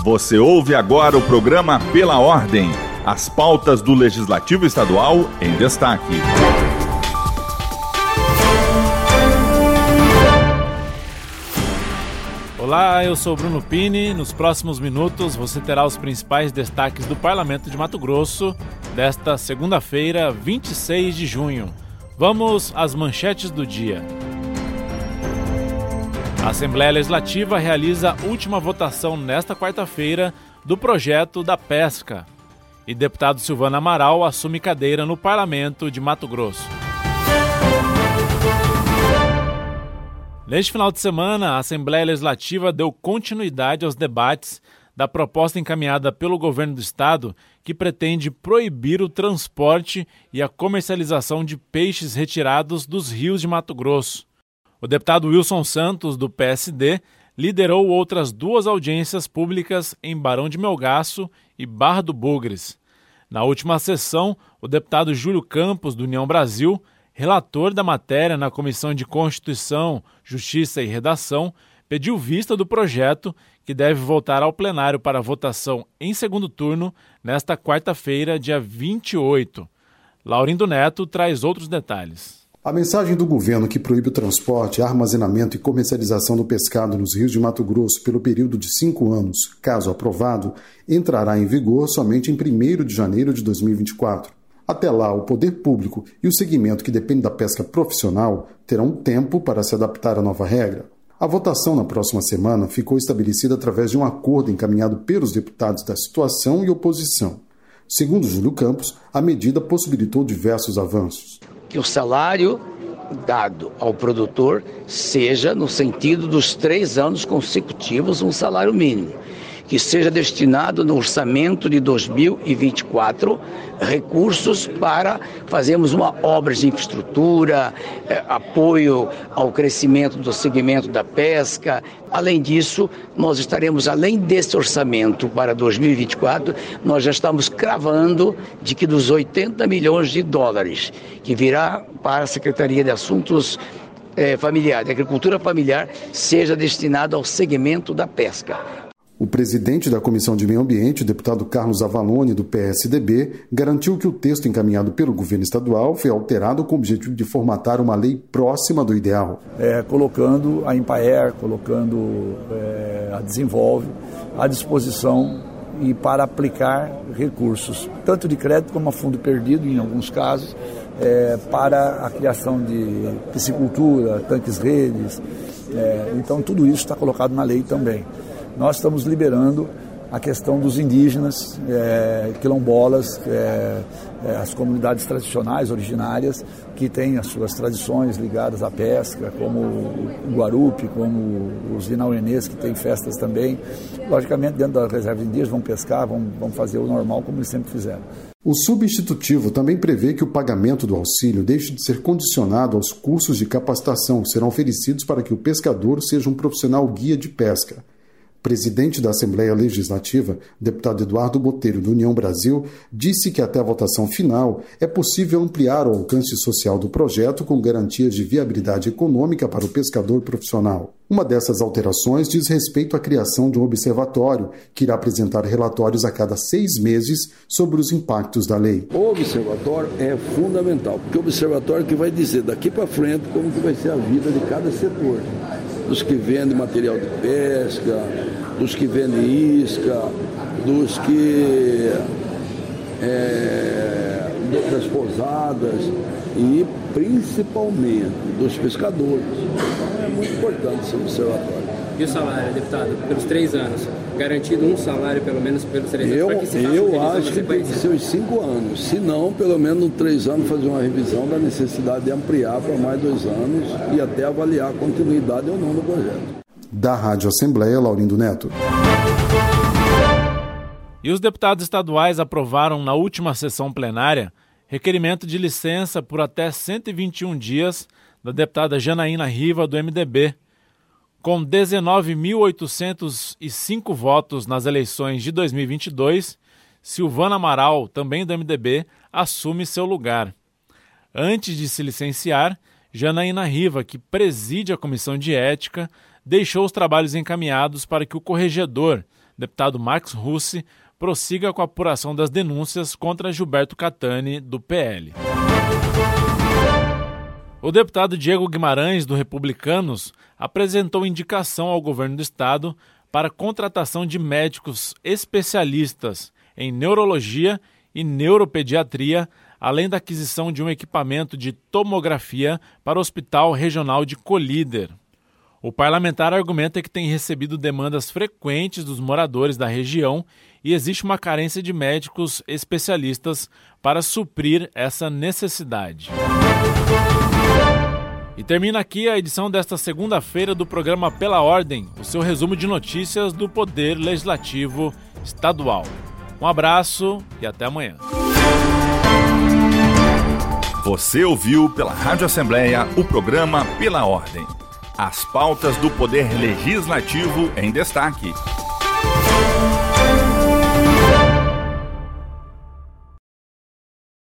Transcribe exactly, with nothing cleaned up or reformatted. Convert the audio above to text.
Você ouve agora o programa Pela Ordem, as pautas do Legislativo Estadual em destaque. Olá, eu sou Bruno Pini. Nos próximos minutos você terá os principais destaques do Parlamento de Mato Grosso desta segunda-feira, vinte e seis de junho. Vamos às manchetes do dia. A Assembleia Legislativa realiza a última votação nesta quarta-feira do projeto da pesca. E deputado Silvano Amaral assume cadeira no Parlamento de Mato Grosso. Neste final de semana, a Assembleia Legislativa deu continuidade aos debates da proposta encaminhada pelo governo do estado que pretende proibir o transporte e a comercialização de peixes retirados dos rios de Mato Grosso. O deputado Wilson Santos, do P S D, liderou outras duas audiências públicas em Barão de Melgaço e Barra do Bugres. Na última sessão, o deputado Júlio Campos, do União Brasil, relator da matéria na Comissão de Constituição, Justiça e Redação, pediu vista do projeto, que deve voltar ao plenário para votação em segundo turno nesta quarta-feira, dia vinte e oito. Laurindo Neto traz outros detalhes. A mensagem do governo que proíbe o transporte, armazenamento e comercialização do pescado nos rios de Mato Grosso pelo período de cinco anos, caso aprovado, entrará em vigor somente em primeiro de janeiro de dois mil e vinte e quatro. Até lá, o poder público e o segmento que depende da pesca profissional terão tempo para se adaptar à nova regra. A votação na próxima semana ficou estabelecida através de um acordo encaminhado pelos deputados da situação e oposição. Segundo Júlio Campos, a medida possibilitou diversos avanços. Que o salário dado ao produtor seja no sentido dos três anos consecutivos um salário mínimo, que seja destinado no orçamento de dois mil e vinte e quatro recursos para fazermos uma obra de infraestrutura, eh, apoio ao crescimento do segmento da pesca. Além disso, nós estaremos, além desse orçamento para dois mil e vinte e quatro, nós já estamos cravando de que dos oitenta milhões de dólares que virá para a Secretaria de Assuntos eh, Familiares, de Agricultura Familiar, seja destinado ao segmento da pesca. O presidente da Comissão de Meio Ambiente, o deputado Carlos Avalone, do P S D B, garantiu que o texto encaminhado pelo governo estadual foi alterado com o objetivo de formatar uma lei próxima do ideal. É, colocando a Empaer, colocando é, a Desenvolve à disposição e para aplicar recursos, tanto de crédito como a fundo perdido, em alguns casos, é, para a criação de piscicultura, tanques-redes. É, então, tudo isso está colocado na lei também. Nós estamos liberando a questão dos indígenas, é, quilombolas, é, é, as comunidades tradicionais, originárias, que têm as suas tradições ligadas à pesca, como o Guarupi, como os inauenês, que têm festas também. Logicamente, dentro da reserva indígena, vão pescar, vão, vão fazer o normal, como eles sempre fizeram. O substitutivo também prevê que o pagamento do auxílio deixe de ser condicionado aos cursos de capacitação que serão oferecidos para que o pescador seja um profissional guia de pesca. Presidente da Assembleia Legislativa, deputado Eduardo Botelho, do União Brasil, disse que até a votação final é possível ampliar o alcance social do projeto com garantias de viabilidade econômica para o pescador profissional. Uma dessas alterações diz respeito à criação de um observatório, que irá apresentar relatórios a cada seis meses sobre os impactos da lei. O observatório é fundamental, porque o observatório que vai dizer daqui para frente como que vai ser a vida de cada setor. Dos que vendem material de pesca, dos que vendem isca, dos que é, das pousadas e principalmente dos pescadores. É muito importante esse observatório. E o salário, deputado, pelos três anos, garantido um salário pelo menos pelos três eu, anos? Para que se eu acho que tem que ser os cinco anos, se não, pelo menos nos três anos fazer uma revisão da necessidade de ampliar para mais dois anos e até avaliar a continuidade ou não do projeto. Da Rádio Assembleia, Laurindo Neto. E os deputados estaduais aprovaram na última sessão plenária requerimento de licença por até cento e vinte e um dias da deputada Janaína Riva, do M D B. Com dezenove mil oitocentos e cinco votos nas eleições de dois mil e vinte e dois, Silvano Amaral, também do M D B, assume seu lugar. Antes de se licenciar, Janaína Riva, que preside a Comissão de Ética, deixou os trabalhos encaminhados para que o corregedor, deputado Max Russi, prossiga com a apuração das denúncias contra Gilberto Catani, do P L. O deputado Diego Guimarães, do Republicanos, apresentou indicação ao governo do estado para a contratação de médicos especialistas em neurologia e neuropediatria, além da aquisição de um equipamento de tomografia para o Hospital Regional de Colíder. O parlamentar argumenta que tem recebido demandas frequentes dos moradores da região e existe uma carência de médicos especialistas para suprir essa necessidade. E termina aqui a edição desta segunda-feira do programa Pela Ordem, o seu resumo de notícias do Poder Legislativo Estadual. Um abraço e até amanhã. Você ouviu pela Rádio Assembleia o programa Pela Ordem. As pautas do Poder Legislativo em destaque.